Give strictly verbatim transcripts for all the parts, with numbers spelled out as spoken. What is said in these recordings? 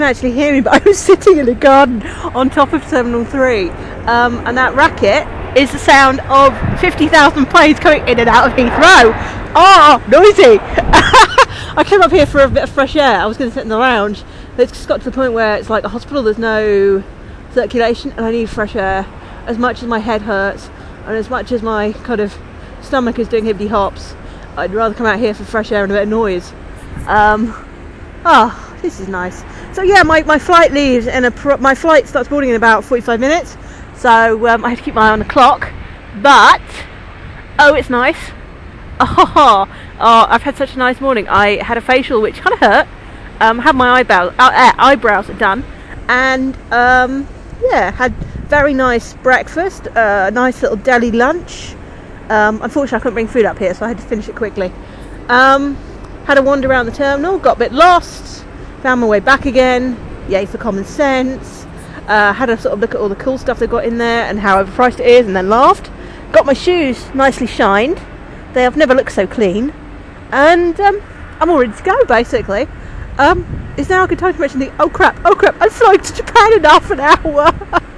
Actually hear me, but I was sitting in a garden on top of Terminal three, um, and that racket is the sound of fifty thousand planes coming in and out of Heathrow. Oh, noisy! I came up here for a bit of fresh air. I was going to sit in the lounge. It's just got to the point where it's like a hospital, there's no circulation, and I need fresh air. As much as my head hurts, and as much as my kind of stomach is doing hippity hops, I'd rather come out here for fresh air and a bit of noise. Um, oh, this is nice. So yeah, my, my flight leaves and a pro- my flight starts boarding in about forty-five minutes. So um, I have to keep my eye on the clock. But oh, it's nice. Oh, oh, I've had such a nice morning. I had a facial which kind of hurt. Um, had my eyebrows uh, eyebrows done, and um, yeah, had very nice breakfast. A uh, nice little deli lunch. Um, unfortunately, I couldn't bring food up here, so I had to finish it quickly. Um, had a wander around the terminal, got a bit lost. Found my way back again. Yay for common sense. Uh, had a sort of look at all the cool stuff they've got in there and how overpriced it is, and then laughed. Got my shoes nicely shined. They have never looked so clean. And um, I'm all ready to go, basically. Um, is now a good time to mention the... Oh crap, oh crap, I'm flying to Japan in half an hour.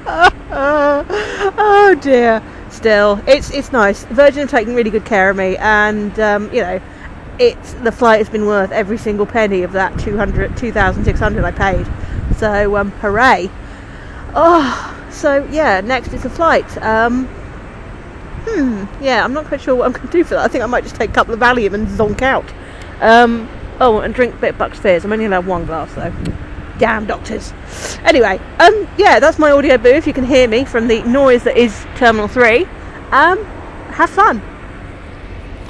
Oh dear. Still, it's it's nice. Virgin have taken really good care of me, and um, you know, it's the flight has been worth every single penny of that two hundred, two thousand six hundred I paid. So um, hooray! Oh, so yeah, next is a flight. Um, hmm, yeah, I'm not quite sure what I'm going to do for that. I think I might just take a couple of Valium and zonk out. Um, oh, and drink a bit of Bucks Fizz. I'm only allowed one glass though. Damn doctors. Anyway, um, yeah, that's my audio booth. You can hear me from the noise that is Terminal three. Um, have fun.